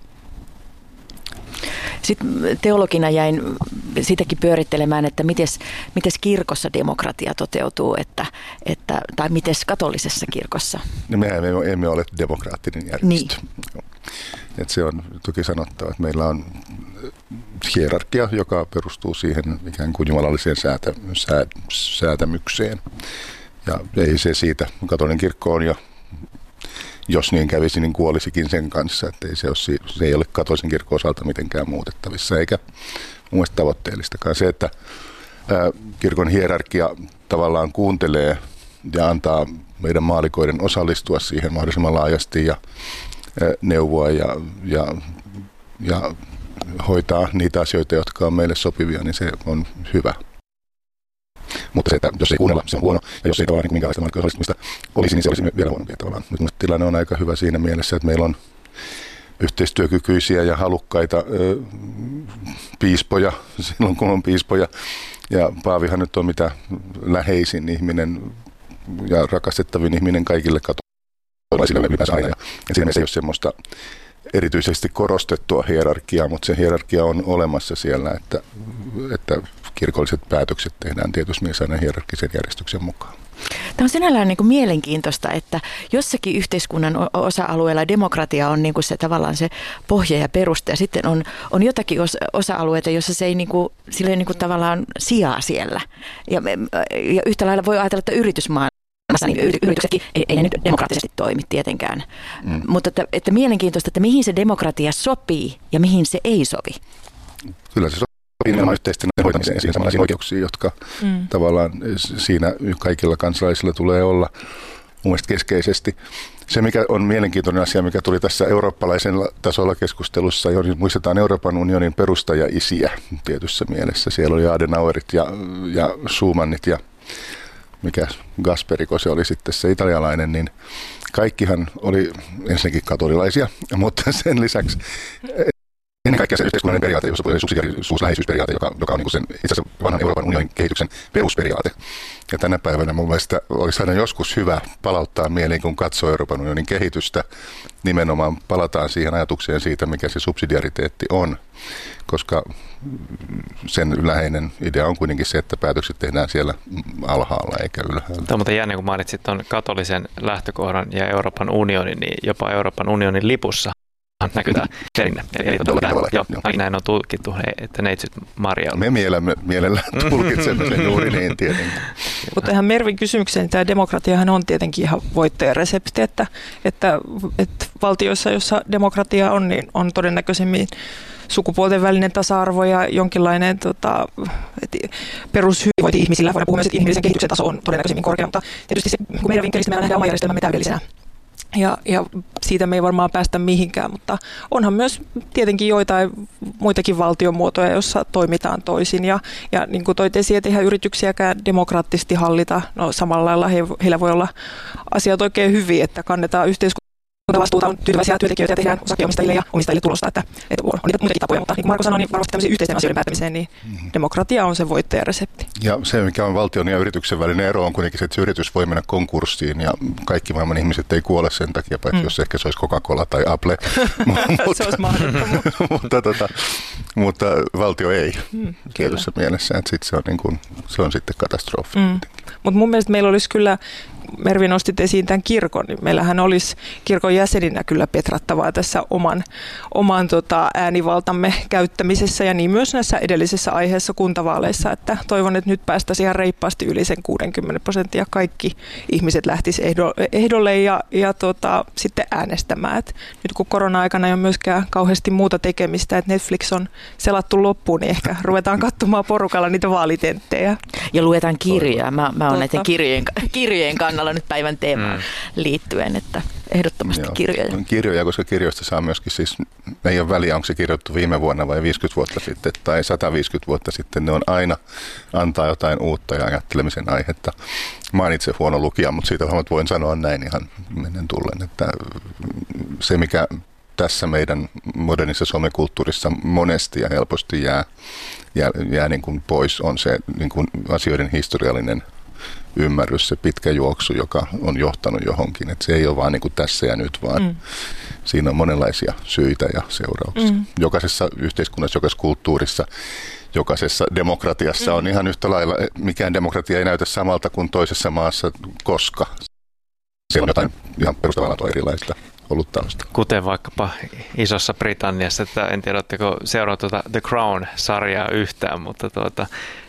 Sitten teologina jäin sitäkin pyörittelemään, että mites, mites kirkossa demokratia toteutuu, että, että, tai mites katolisessa kirkossa? No mehän emme ole demokraattinen järjestö. Niin. Et se on toki sanottava, että meillä on hierarkia, joka perustuu siihen ikään kuin jumalalliseen säätä, sää, säätämykseen. Ja ei se siitä, katolinen kirkko on ja jos niin kävisi, niin kuolisikin sen kanssa, että ei se, ole, se ei ole katolisen kirkon osalta mitenkään muutettavissa, eikä mun mielestä tavoitteellistakaan. Se, että ää, kirkon hierarkia tavallaan kuuntelee ja antaa meidän maalikoiden osallistua siihen mahdollisimman laajasti ja ää, neuvoa ja, ja, ja hoitaa niitä asioita, jotka on meille sopivia, niin se on hyvä. Mutta se, että jos ei kuunnella, se on huono. Ja jos ei tavallaan minkälaista markkinoista osallistumista olisi, niin se olisi vielä huonompi tavallaan. Nyt tilanne on aika hyvä siinä mielessä, että meillä on yhteistyökykyisiä ja halukkaita ö, piispoja silloin, kun on piispoja. Ja Paavihan nyt on mitä läheisin ihminen ja rakastettavin ihminen kaikille katolaisille ylipäänsä aina. Ja siinä mielessä ei ole semmoista erityisesti korostettua hierarkiaa, mutta se hierarkia on olemassa siellä, että, että kirkolliset päätökset tehdään tietysti myös aina hierarkisen järjestyksen mukaan. Tämä on sinällään niin kuin mielenkiintoista, että jossakin yhteiskunnan osa-alueella demokratia on niin kuin se tavallaan se pohja ja peruste, ja sitten on, on jotakin osa-alueita, jossa se ei niin kuin, sillä ei niin kuin tavallaan sijaa siellä. Ja, ja yhtä lailla voi ajatella, että yritysmaailmassa niin yrityksetkin ei, ei ne nyt demokraattisesti toimi tietenkään. Mm. Mutta että, että mielenkiintoista, että mihin se demokratia sopii ja mihin se ei sovi. Kyllä se sopii nimenomaan yhteisten hoitamiseen ja siihen samanlaisiin oikeuksiin, jotka mm. tavallaan siinä kaikilla kansalaisilla tulee olla mun mielestä keskeisesti. Se, mikä on mielenkiintoinen asia, mikä tuli tässä eurooppalaisen tasolla keskustelussa, johon muistetaan Euroopan unionin perustajaisiä tietyssä mielessä. Siellä oli Adenauerit ja, ja Schumannit ja mikä Gasperiko se oli sitten se italialainen, niin kaikkihan oli ensinnäkin katolilaisia, mutta sen lisäksi ennen kaikkea se yhteiskunnallinen periaate, jossa on subsidiarisuus, läheisyysperiaate, joka, joka on niin sen itse asiassa vanhan Euroopan unionin kehityksen perusperiaate. Ja tänä päivänä mun mielestä olisi aina joskus hyvä palauttaa mieleen, kun katsoo Euroopan unionin kehitystä, nimenomaan palataan siihen ajatukseen siitä, mikä se subsidiariteetti on, koska sen läheinen idea on kuitenkin se, että päätökset tehdään siellä alhaalla eikä ylhäällä. Tämä on muuten jännä, kun mainitsit tuon katolisen lähtökohdan ja Euroopan unionin, niin jopa Euroopan unionin lipussa näkyy tämä perinne. Eli, eli tuota, joo, ainakin näin on tulkittu, että neitsyt Maria. Me mielemme, mielellään tulkitsemme sen juuri niin tietenkin. Mutta ihan Mervin kysymykseen, tämä demokratiahan on tietenkin ihan voittajaresepti, että, että, että valtioissa, jossa demokratia on, niin on todennäköisemmin sukupuolten välinen tasa-arvo ja jonkinlainen tota, perushyvinvointi ihmisillä. Voidaan puhua myös, että inhimillisen kehityksen taso on todennäköisemmin korkea, mutta tietysti se, kun meidän vinkkelistä meillä nähdään oma järjestelmämme täydellisenä. Ja, ja siitä me ei varmaan päästä mihinkään, mutta onhan myös tietenkin joitain muitakin valtiomuotoja, joissa toimitaan toisin. Ja, ja niin kuin toit esiin, että eihän yrityksiäkään demokraattisesti hallita. No samalla lailla he, heillä voi olla asiat oikein hyvin, että kannetaan yhteiskunnan vastuuta, on tyytyväisiä työntekijöitä ja tehdään osakkeenomistajille ja omistajille tulosta. Että, että on niitä muitakin tapoja, mutta niin kuin Marko sanoi, niin varmasti tämmöisiin yhteisten asioiden päättämiseen, niin mm-hmm. demokratia on se voittajaresepti. Ja se, mikä on valtion ja yrityksen välinen ero, on kuitenkin se, että se yritys voi mennä konkurssiin ja kaikki maailman ihmiset ei kuole sen takia, paitsi mm. jos ehkä se olisi Coca-Cola tai Apple. Se olisi mahdottomuus. mutta, tota, mutta valtio ei mm, tietyssä mielessä, että sit se, on niin kuin, se on sitten katastrofi. Mm. Mutta mun mielestä meillä olisi kyllä, Mervi nostit esiin tämän kirkon, niin meillähän olisi kirkon jäseninä kyllä petrattavaa tässä oman, oman tota, äänivaltamme käyttämisessä ja niin myös näissä edellisissä aiheissa kuntavaaleissa, että toivon, että nyt päästäisiin ihan reippaasti yli sen kuusikymmentä prosenttia kaikki ihmiset lähtisivät ehdolle ja, ja tota, sitten äänestämään. Et nyt kun korona-aikana ei ole myöskään kauheasti muuta tekemistä, että Netflix on selattu loppuun, niin ehkä ruvetaan katsomaan porukalla niitä vaalitenttejä. Ja luetaan kirjoja. Mä, mä oon näiden kirjojen, kirjojen kannalla nyt päivän teemaan mm. liittyen, että ehdottomasti Joo, kirjoja. Kirjoja, koska kirjoista saa myöskin siis, ei ole väliä, onko se kirjoittu viime vuonna vai viisikymmentä vuotta sitten tai sata viisikymmentä vuotta sitten, ne on aina antaa jotain uutta ja ajattelemisen aihetta. Mä oon itse huono lukija, mutta siitä voin sanoa näin ihan menen tullen, että se mikä tässä meidän modernissa somekulttuurissa monesti ja helposti jää, jää, jää niin kuin pois, on se niin kuin asioiden historiallinen ymmärrys, se pitkä juoksu, joka on johtanut johonkin. Että se ei ole vaan niin kuin tässä ja nyt, vaan mm. siinä on monenlaisia syitä ja seurauksia. Mm. Jokaisessa yhteiskunnassa, jokaisessa kulttuurissa, jokaisessa demokratiassa mm. on ihan yhtä lailla, mikään demokratia ei näytä samalta kuin toisessa maassa, koska siellä on jotain ihan perustavaa erilaista ollut tällaista. Kuten vaikkapa Isossa Britanniassa, että en tiedä, oletteko seuraa tuota The Crown-sarjaa yhtään, mutta tuota,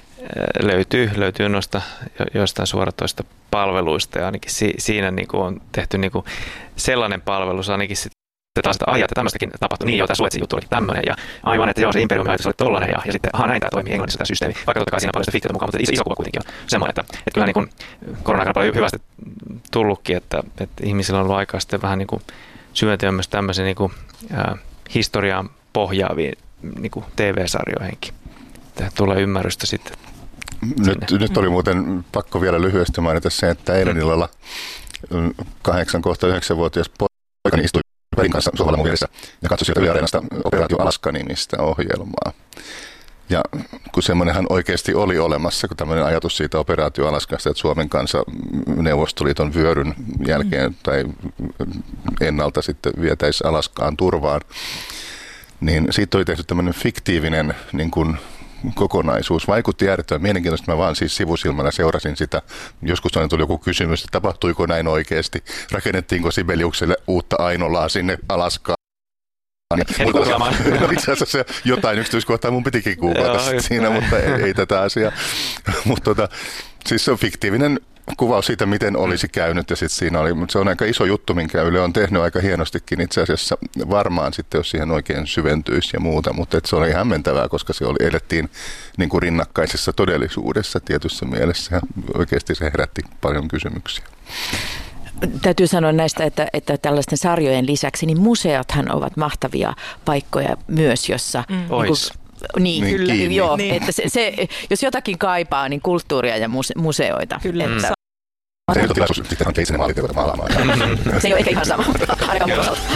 löytyy, löytyy noista joistain suoratoista palveluista ja ainakin si, siinä niin kuin on tehty niin kuin sellainen palvelus ainakin sitten taas, että ai, että tämmöistäkin tapahtui, niin joo, tämä Suetsin juttu oli tämmöinen ja aivan, että joo, se imperiumin ajatus oli tollainen ja, ja sitten aha, näin tämä toimii Englannissa tämä systeemi, vaikka totta kai siinä on paljon sitä fiktiota mukaan, mutta iso, iso kuva kuitenkin on semmoinen, että, että kyllä niin kuin korona-aikana paljon hyvästi tullutkin, että, että ihmisillä on ollut aikaa sitten vähän niin kuin syventyä myös tämmöisen niin kuin, äh, historiaan pohjaaviin niin kuin T V-sarjoihinkin. Tulee ymmärrystä sitten. Nyt, nyt oli muuten pakko vielä lyhyesti mainita se, että eilen illalla kahdeksan kohta yhdeksänvuotias poikani istui Pedin kanssa sohvalla mun vieressä ja katsoi sieltä Yle Areenasta Operaatio Alaska-nimistä ohjelmaa. Ja kun semmoinenhan oikeasti oli olemassa, kun tämmöinen ajatus siitä Operaatio Alaskasta, että Suomen kanssa Neuvostoliiton vyöryn jälkeen tai ennalta sitten vietäisi Alaskaan turvaan, niin siitä oli tehty tämmöinen fiktiivinen niin kuin kokonaisuus. Vaikutti äärettömän mielenkiintoista. Mä vaan siis sivusilmänä seurasin sitä. Joskus tuli joku kysymys, että tapahtuiko näin oikeasti. Rakennettiinko Sibeliukselle uutta Ainolaa sinne Alaskaan? No, itse asiassa se jotain yksityiskohtaa mun pitikin kuvaata siinä, mutta ei, ei tätä asiaa. Mutta tota, siis se on fiktiivinen kuvaus siitä, miten olisi käynyt, ja sitten siinä oli, mutta se on aika iso juttu, minkä Yle on tehnyt aika hienostikin itse asiassa varmaan sitten, jos siihen oikein syventyisi ja muuta, mutta se oli hämmentävää, koska se oli, elettiin niin kuin rinnakkaisessa todellisuudessa tietyssä mielessä, ja oikeasti se herätti paljon kysymyksiä. Täytyy sanoa näistä, että, että tällaisten sarjojen lisäksi, niin museothan ovat mahtavia paikkoja myös, jossa mm. niin kuin, Niin, niin, kyllä, joo, niin. Että se, se, jos jotakin kaipaa, niin kulttuuria ja muse, museoita. Kyllä. Että... Se ei ole tilaisuus, sitten on keitsinen maaliteoita maalaamaan. Se ei ole ehkä ihan sama, ainakaan mun osalta.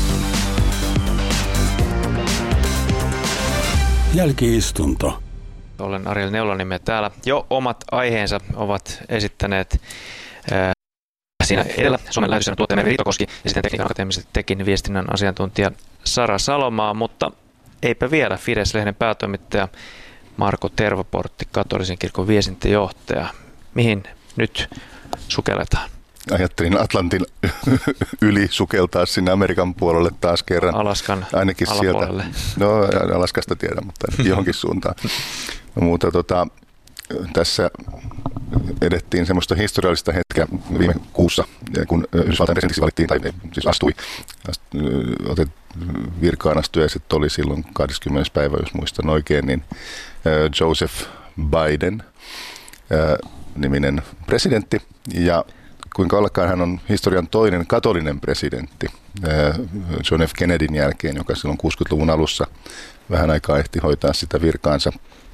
Jälki-istunto. Olen Ariel Neulonimi, täällä jo omat aiheensa ovat esittäneet äh, siinä edellä Suomen lähetyssäännön tuottaja Mervi Riitokoski ja sitten Tekniikan akateemisen tekin viestinnän asiantuntija Sara Salomaa, mutta eipä vielä Fides-lehden päätoimittaja Marko Tervaportti, katolisen kirkon viestintäjohtaja. Mihin nyt sukelletaan? Ajattelin Atlantin yli sukeltaa sinne Amerikan puolelle taas kerran. Alaskan ainakin alapuolelle. Sieltä. No Alaskasta tiedän, mutta johonkin suuntaan. Mutta tota, tässä edettiin semmoista historiallista hetkeä viime kuussa, kun Yhdysvaltain presidentiksi valittiin, tai siis astui, otet, virkaan astujaiset oli silloin kahdeskymmenes päivä, jos muistan oikein, niin Joseph Biden niminen presidentti, ja kuinka ollakaan hän on historian toinen katolinen presidentti John F. Kennedyn jälkeen, joka silloin kuusikymmentäluvun alussa vähän aikaa ehti hoitaa sitä virkaansa.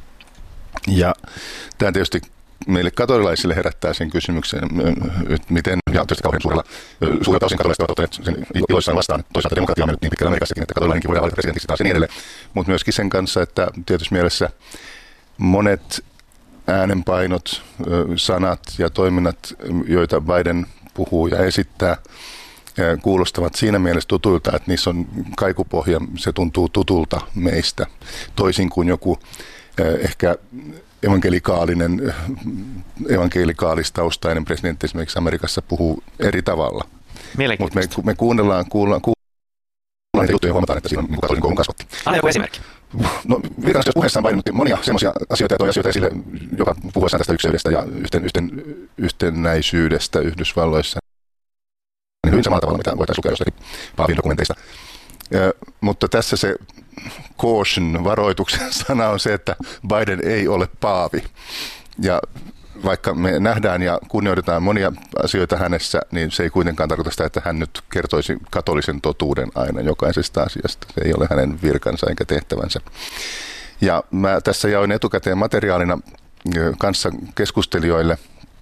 Ja tämä tietysti meille katolilaisille herättää sen kysymyksen, että miten, ja tietysti kauhean suurella, suurelta osin katolaiset ovat ottaneet sen iloissaan vastaan. Toisaalta demokratia on mennyt niin pitkällä Amerikassakin, että katolilainenkin voidaan valita presidentiksi taas ja niin edelleen. Mutta myöskin sen kanssa, että tietysti mielessä monet äänenpainot, sanat ja toiminnat, joita Biden puhuu ja esittää, kuulostavat siinä mielessä tutuilta, että niissä on kaikupohja, se tuntuu tutulta meistä, toisin kuin joku ehkä evankelikaalinen, evankelikaalistaustainen presidentti esimerkiksi Amerikassa puhuu eri tavalla. Mutta me, me kuunnellaan, kuullaan, kuullaan juttuja ja huomataan, että siinä on katolinen koulun kasvatti. Anna joku esimerkki. No virkaisesti puheessaan painotti monia sellaisia asioita ja toi asioita esille, joka puhuessaan tästä ykseydestä ja yhten, yhten, yhtenäisyydestä Yhdysvalloissa. Hyvin samalla tavalla, mitä voitaisiin lukea jostakin paavin dokumenteista. Ja, mutta tässä se caution, varoituksen sana on se, että Biden ei ole paavi. Ja vaikka me nähdään ja kunnioitetaan monia asioita hänessä, niin se ei kuitenkaan tarkoita sitä, että hän nyt kertoisi katolisen totuuden aina jokaisesta asiasta. Se ei ole hänen virkansa eikä tehtävänsä. Ja mä tässä jaoin etukäteen materiaalina kanssa keskustelijoille.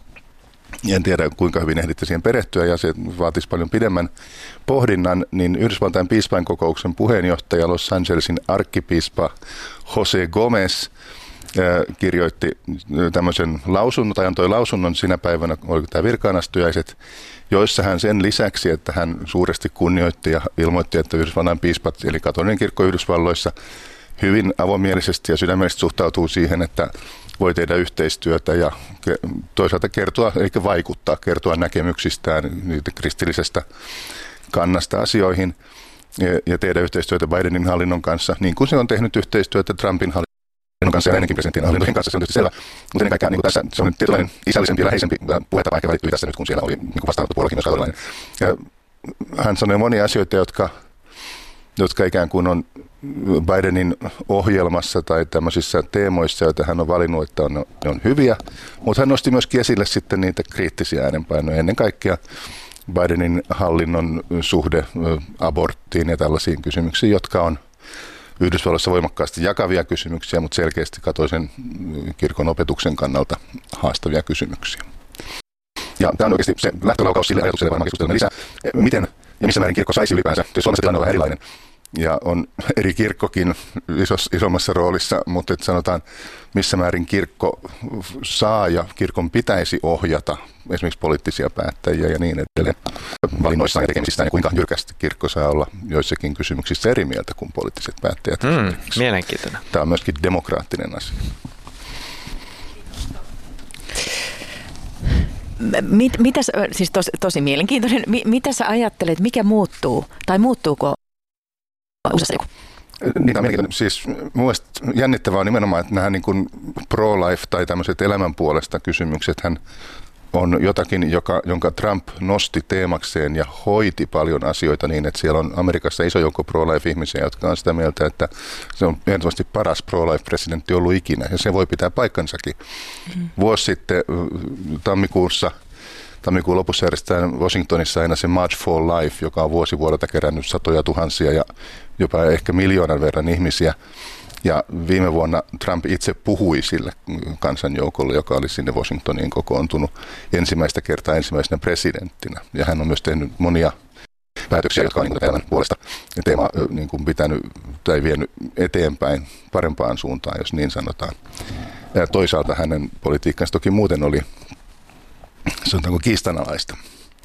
En tiedä, kuinka hyvin ehditte siihen perehtyä, ja se vaatisi paljon pidemmän pohdinnan, niin Yhdysvaltain piispainkokouksen puheenjohtaja Los Angelesin arkkipiispa Jose Gomez kirjoitti tämmöisen lausunnon, tai antoi lausunnon sinä päivänä, oliko tämä virkaanastujaiset, joissa hän sen lisäksi, että hän suuresti kunnioitti ja ilmoitti, että Yhdysvaltain piispat, eli katolinen kirkko Yhdysvalloissa, hyvin avomielisesti ja sydämellisesti suhtautuu siihen, että voi tehdä yhteistyötä ja toisaalta kertoa, eli vaikuttaa, kertoa näkemyksistään niitä kristillisestä kannasta asioihin ja tehdä yhteistyötä Bidenin hallinnon kanssa, niin kuin se on tehnyt yhteistyötä Trumpin hallinnon kanssa ja ennenkin presidentin hallinnon kanssa, se on tietysti selvä. Mutta ennen kaikkea niin tässä se on tietynlainen isällisempi ja läheisempi puhetapa ehkä välittyi tässä nyt, kun siellä oli niin vastaanottopuolellakin myös katolilainen. Ja hän sanoi monia asioita, jotka jotka ikään kuin on Bidenin ohjelmassa tai tämmöisissä teemoissa, joita hän on valinnut, että on, ne on hyviä, mutta hän nosti myöskin esille sitten niitä kriittisiä äänenpainoja, ennen kaikkea Bidenin hallinnon suhde aborttiin ja tällaisiin kysymyksiin, jotka on Yhdysvalloissa voimakkaasti jakavia kysymyksiä, mutta selkeästi katolisen kirkon opetuksen kannalta haastavia kysymyksiä. Ja tämä on oikeasti se lähtölaukaus sille ajatukselle, varmaan keskustelemme lisää, miten ja missä määrin kirkko saisi ylipäänsä. Suomessa tilanne on vähän erilainen ja on eri kirkkokin isos, isommassa roolissa, mutta että sanotaan, missä määrin kirkko saa ja kirkon pitäisi ohjata esimerkiksi poliittisia päättäjiä ja niin edelleen valinnoissaan ja tekemisistään, ja kuinka jyrkästi kirkko saa olla joissakin kysymyksissä eri mieltä kuin poliittiset päättäjät. Mm, mielenkiintoinen. Tämä on myöskin demokraattinen asia. Mit, mitä, siis tos, tosi mielenkiintoinen. Mitä sä ajattelet, mikä muuttuu tai muuttuuko U S A:ssa joku? Niin, on mielenkiintoinen. Siis mielestäni jännittävää on nimenomaan, että nämä niin kuin pro-life tai tämmöiset elämän puolesta kysymyksethän on jotakin, joka, jonka Trump nosti teemakseen ja hoiti paljon asioita niin, että siellä on Amerikassa iso joukko pro-life-ihmisiä, jotka on sitä mieltä, että se on ehdottomasti paras pro-life-presidentti ollut ikinä, ja se voi pitää paikkansakin. Mm. Vuosi sitten tammikuussa, tammikuun lopussa järjestetään Washingtonissa aina se March for Life, joka on vuosi vuodelta kerännyt satoja tuhansia ja jopa ehkä miljoonan verran ihmisiä. Ja viime vuonna Trump itse puhui sille kansanjoukolle, joka oli sinne Washingtoniin kokoontunut ensimmäistä kertaa ensimmäisenä presidenttinä. Ja hän on myös tehnyt monia päätöksiä, jotka on niin elämän puolesta teema niin kuin pitänyt tai vienyt eteenpäin parempaan suuntaan, jos niin sanotaan. Ja toisaalta hänen politiikkansa toki muuten oli, sanotaanko, kiistanalaista.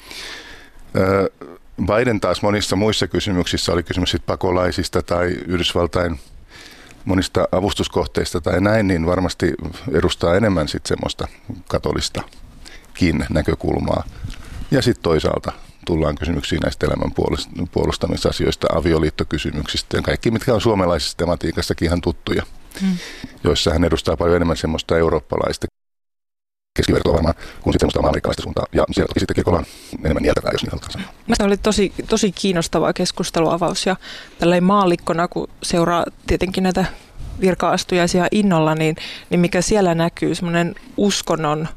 Biden taas monissa muissa kysymyksissä, oli kysymys sit pakolaisista tai Yhdysvaltain monista avustuskohteista tai näin, niin varmasti edustaa enemmän sitten semmoista katolistakin näkökulmaa. Ja sitten toisaalta tullaan kysymyksiin näistä elämän puolustamisasioista, avioliittokysymyksistä ja kaikki, mitkä on suomalaisessa tematiikassakin ihan tuttuja, hmm. joissa hän edustaa paljon enemmän semmoista eurooppalaista keskivertoa varmaan kuin sitten semmoista amerikkalaista suuntaa. Ja siellä toki sitten kirkolla on enemmän nieltävää, jos niin halutaan sanoa. Mielestäni oli tosi, tosi kiinnostava keskusteluavaus ja tällainen maallikkona, kun seuraa tietenkin näitä virka-astujaisia innolla, niin, niin mikä siellä näkyy, semmoinen uskonnon,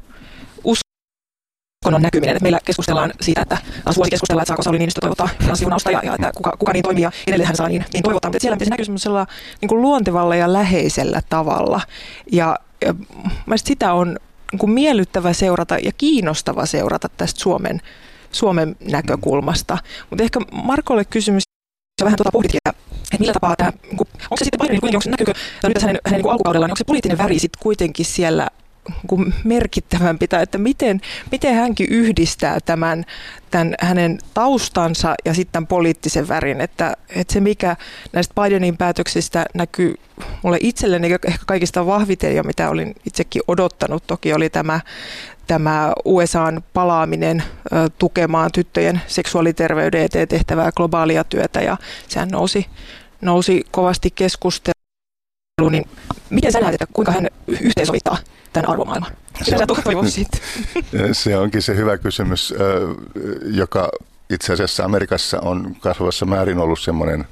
uskonnon näkyminen. Että meillä keskustellaan siitä, että taas vuosi keskustellaan, että saako Sauli Niinistö toivottaa siunausta ja, ja että kuka, kuka niin toimii ja edelleen hän saa niin, niin toivottaa. Mutta siellä se näkyy semmoisella niin kuin luontevalla ja läheisellä tavalla. Ja, ja sitä on niin kuin miellyttävä seurata ja kiinnostava seurata tästä Suomen, Suomen näkökulmasta. Mutta ehkä Markolle kysymys, ja vähän tuota pohdittiin, että millä tapaa tämä, onko se sitten Biden, niin onko, näkyykö, tai nyt tässä hänen, hänen niin alkukaudellaan, niin onko se poliittinen väri sitten kuitenkin siellä niin merkittävämpi, tai että miten, miten hänkin yhdistää tämän, tämän hänen taustansa ja sitten tämän poliittisen värin, että, että se mikä näistä Bidenin päätöksistä näkyy mulle itselleni ehkä kaikista vahviten ja mitä olin itsekin odottanut toki oli tämä, tämä U S A:n palaaminen ö, tukemaan tyttöjen seksuaaliterveyden eteen tehtävää globaalia työtä ja sehän nousi, nousi kovasti keskusteluun, niin miten sä näet, että kuinka hän yhteensovittaa tämän arvomaailman? Se, se onkin se hyvä kysymys, joka itse asiassa Amerikassa on kasvavassa määrin ollut semmoinen,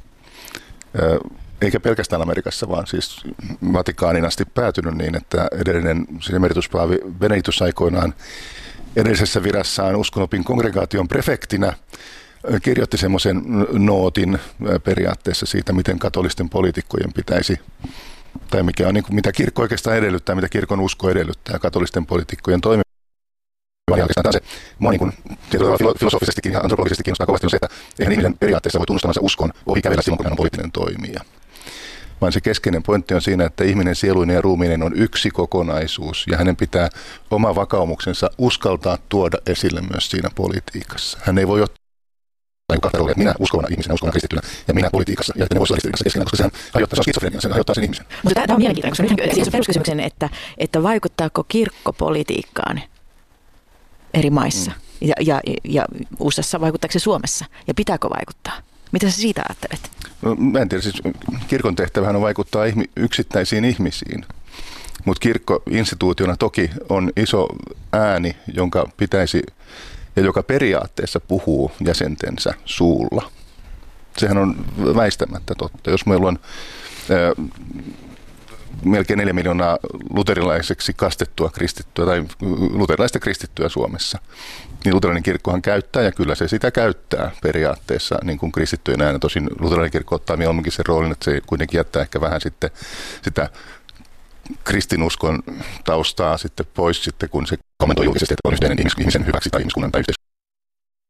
eikä pelkästään Amerikassa, vaan siis Vatikaanin asti päätynyt niin, että edellinen siis emerituspaavi Benediktus aikoinaan edellisessä virassaan Uskonopin kongregaation prefektinä kirjoitti semmoisen nootin periaatteessa siitä, miten katolisten poliitikkojen pitäisi tai mikä on, niin kuin, mitä kirkko oikeastaan edellyttää, mitä kirkon usko edellyttää katolisten poliitikkojen toimia. Ja oikeastaan se mua niin kuin filosofisestikin ja antropologisesti kiinnostaa kovasti on se, että eihän ihmisen periaatteessa voi tunnustamansa uskon ohi kävellä silloin, kun hän on poliittinen toimija. Vaan se keskeinen pointti on siinä, että ihminen sieluinen ja ruumiinen on yksi kokonaisuus ja hänen pitää oma vakaumuksensa uskaltaa tuoda esille myös siinä politiikassa. Hän ei voi ottaa kahta roolia, että minä uskovana ihmisenä, uskovana kristittynä ja minä politiikassa ja että ne voisi olla ristiriidassa keskenään, koska sehän aiheuttaa, se on skitsofrenia, se aiheuttaa sen ihmisen. Mutta tämä on mielenkiintoinen, koska nyt siis peruskysymyksen, että, että vaikuttaako kirkko politiikkaan eri maissa mm. ja, ja, ja U S A:ssa, vaikuttaako se Suomessa ja pitääkö vaikuttaa? Mitä sä siitä ajattelet? No, mä en tiedä, siis kirkon tehtävähän on vaikuttaa ihmi, yksittäisiin ihmisiin, mutta kirkko instituutiona toki on iso ääni, jonka pitäisi ja joka periaatteessa puhuu jäsentensä suulla. Sehän on väistämättä totta. Jos meillä on ää, melkein neljä miljoonaa luterilaiseksi kastettua kristittyä tai luterilaista kristittyä Suomessa, niin luterilainen kirkkohan käyttää, ja kyllä se sitä käyttää periaatteessa niin kuin kristittyjen äänen. Tosin luterilainen kirkko ottaa mieluummin sen roolin, että se kuitenkin jättää ehkä vähän sitten sitä kristinuskon taustaa sitten pois sitten, kun se kommentoi julkisesti, että on yhteinen ihmisen hyväksi tai ihmiskunnan tai yhteiskunnan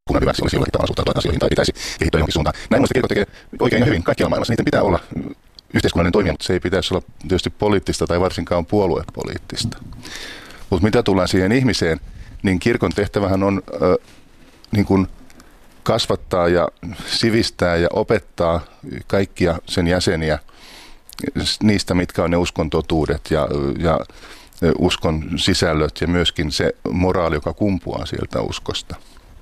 kunnan hyväksi olisi jollakin tavalla suhtautua asioihin tai pitäisi kehittyä johonkin suuntaan. Näin muista kirkko tekee oikein ja hyvin kaikkialla maailmassa. Niiden pitää olla yhteiskunnallinen toimija, mutta se ei pitäisi olla tietysti poliittista tai varsinkaan puoluepoliittista. Mutta mitä tullaan siihen ihmiseen, niin kirkon tehtävähän on äh, niin kuin kasvattaa ja sivistää ja opettaa kaikkia sen jäseniä niistä, mitkä on ne uskon totuudet ja, ja uskon sisällöt ja myöskin se moraali, joka kumpuaa sieltä uskosta.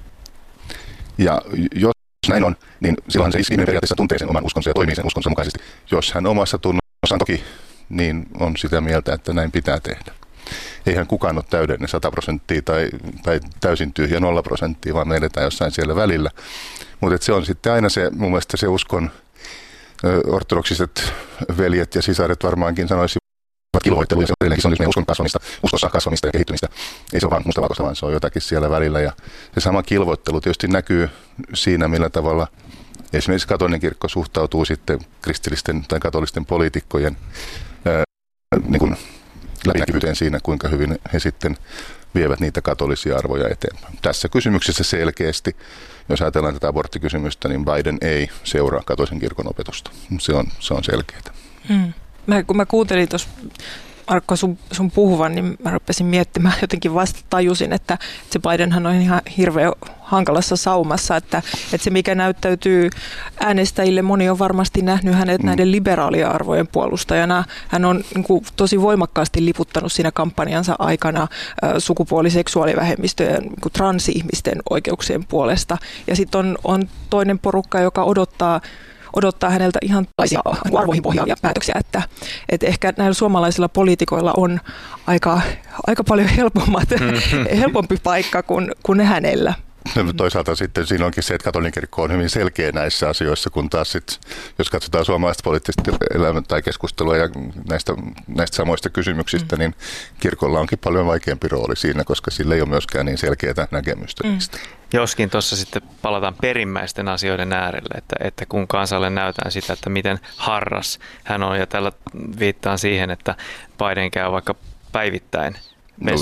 Ja jos näin on, niin silloin se ihminen periaatteessa tuntee sen oman uskonsa ja toimii sen uskonsa mukaisesti. Jos hän omassa tunnossaan toki, niin on sitä mieltä, että näin pitää tehdä. Eihän kukaan ole täydellinen sata prosenttia tai, tai täysin tyhjä nolla prosenttia, vaan me edetään jossain siellä välillä. Mutta se on sitten aina se, mun mielestä se uskon ö, ortodoksiset veljet ja sisaret varmaankin sanoisivat kilvoittelu, ja se edelleenkin se on meidän uskon kasvamista, uskossa kasvamista ja kehittymistä. Ei se ole vaan mustavalkoista, vaan se on jotakin siellä välillä. Ja se sama kilvoittelu tietysti näkyy siinä, millä tavalla esimerkiksi katolinen kirkko suhtautuu sitten kristillisten tai katolisten poliitikkojen ö, niin kuin läpinäkyvyyteen siinä, kuinka hyvin he sitten vievät niitä katolisia arvoja eteenpäin. Tässä kysymyksessä selkeästi, jos ajatellaan tätä aborttikysymystä, niin Biden ei seuraa katolisen kirkon opetusta. Se on, se on selkeää. Hmm. Mä, kun mä kuuntelin tuossa, Markko, sun, sun puhuvan, niin mä rupesin miettimään, jotenkin vasta tajusin, että, että se Bidenhan on ihan hirveän hankalassa saumassa, että, että se mikä näyttäytyy äänestäjille, moni on varmasti nähnyt hänet mm. näiden liberaalia arvojen puolustajana. Hän on niin kuin, tosi voimakkaasti liputtanut siinä kampanjansa aikana äh, sukupuoli-seksuaalivähemmistöjen, niin kuin transihmisten oikeuksien puolesta. Ja sitten on, on toinen porukka, joka odottaa odottaa häneltä ihan tällaisia arvoihin pohjaavia päätöksiä, että, että ehkä näillä suomalaisilla poliitikoilla on aika, aika paljon helpommat, mm-hmm. helpompi paikka kuin, kuin hänellä. Toisaalta sitten siinä onkin se, että katolinen kirkko on hyvin selkeä näissä asioissa, kun taas sitten, jos katsotaan suomalaista poliittista elämää tai keskustelua ja näistä, näistä samoista kysymyksistä, mm. niin kirkolla onkin paljon vaikeampi rooli siinä, koska sillä ei ole myöskään niin selkeää näkemystä niistä. Mm. Joskin tuossa sitten palataan perimmäisten asioiden äärelle, että, että kun kansalle näytään sitä, että miten harras hän on, ja tällä viittaan siihen, että Biden käy vaikka päivittäin no.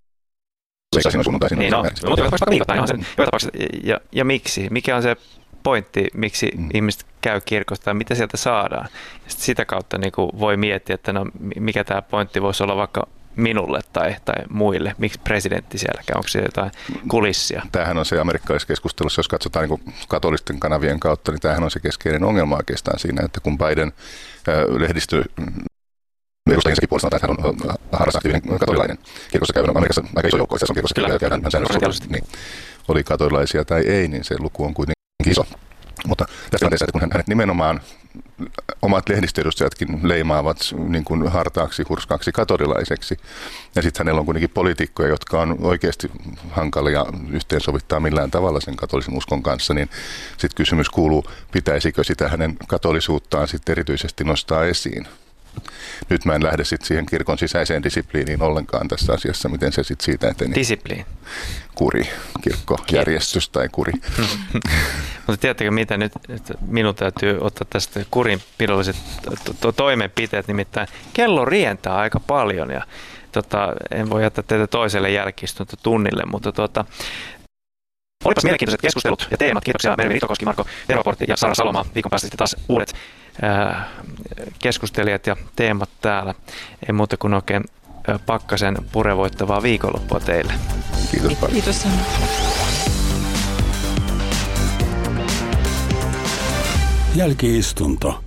Niin, no, mutta vaikka viikoittain on se, ja, ja miksi? Mikä on se pointti, miksi mm. ihmiset käy kirkosta tai mitä sieltä saadaan? Ja sitä kautta niin kuin voi miettiä, että no, mikä tämä pointti voisi olla vaikka minulle tai, tai muille. Miksi presidentti siellä käy? Onko siellä jotain kulissia? Tämähän on se amerikkalaisessa keskustelussa, jos katsotaan niin kuin katolisten kanavien kautta, niin tämähän on se keskeinen ongelma oikeastaan siinä, että kun Biden äh, lehdistö edustajiensakin puolesta, että hän on harrasaktiivinen katolilainen. Kirkossa käy Amerikassa aika iso joukko, itse asiassa on kirkossa kyllä käydään hän säännöllisesti, niin oli katolilaisia tai ei, niin se luku on kuitenkin iso. Mutta tässä tilanteessa, että kun hänet nimenomaan omat lehdistöedustajatkin leimaavat niin kuin hartaaksi, hurskaaksi katolilaiseksi, ja sitten hänellä on kuitenkin poliitikkoja, jotka on oikeasti hankalia yhteensovittaa millään tavalla sen katolisen uskon kanssa, niin sitten kysymys kuuluu, pitäisikö sitä hänen katolisuuttaan sitten erityisesti nostaa esiin. Nyt mä en lähde sitten siihen kirkon sisäiseen disipliiniin ollenkaan tässä asiassa, miten se sitten siitä eteni. Disipliin. Kuri, kirkko, järjestys tai kuri. Mutta tiedättekö mitä, nyt, nyt minun täytyy ottaa tästä kurinpidolliset to- to- toimenpiteet, nimittäin kello rientää aika paljon ja tota, en voi jättää teitä toiselle jälki-istuntotunnille, mutta tota, olipas mielenkiintoiset keskustelut ja teemat. Kiitoksia Mervi Ritokoski, Marko Veroportti ja Sara Salomaa. Viikon päästä sitten taas uudet ää, keskustelijat ja teemat täällä. Ei muuta kuin oikein ää, pakkasen purevoittavaa viikonloppua teille. Kiitos paljon. Kiitos. Jälki-istunto.